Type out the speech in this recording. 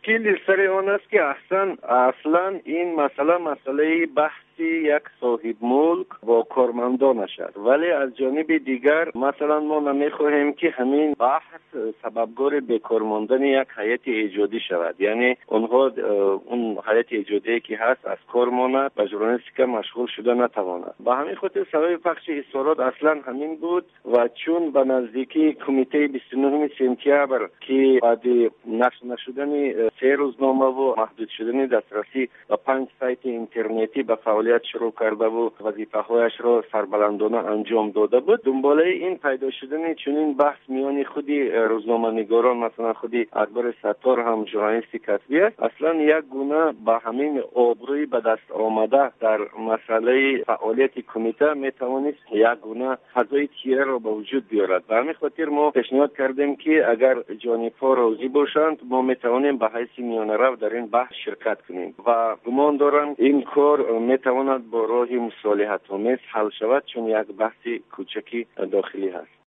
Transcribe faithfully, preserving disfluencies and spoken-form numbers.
مشکل سر آن است که اصلا اصلا این مسئله مسئله بحث یک صاحب ملک با کارمندان شد، ولی از جانب دیگر مثلا ما نمیخواهیم که همین بحث سببگار بیکار ماندن یک هیئت ایجادی شود، یعنی اونها اون هیئت ایجادی که هست از کار ماند و ژورنالیستیک مشغول شده نتواند. به همین خاطر سبب پخش اظهارات اصلا همین بود و چون به نزدیکی کمیته بیست و نه سپتامبر که بعد نشر نشدن سه روزنامه و محدود شدن دسترسی و پنج سایت اینترنتی به فعالیت شروع کرده و وظیفه هایش را سربلندانه انجام داده بود، دنباله این پیدا شدن چنین بحث میان خودی روزنامه نگاران مثلا خودی اکبر ستار هم ژورنالیست کتبی است، اصلا یک گونه با همین آبروی به دست آمده در مسئله فعالیت کمیته میتوانست یک گونه فضای تیره را به وجود بیارد. به همین خاطر ما پیشنهاد کردیم که اگر جانب‌ها راضی باشند ما میتوانیم به حیث میانه رو در این بحث شرکت کنیم و گمان دارم این کار میتواند با راه مصالحت آمیز حل شود، چون یک بحث کوچکی داخلی هست.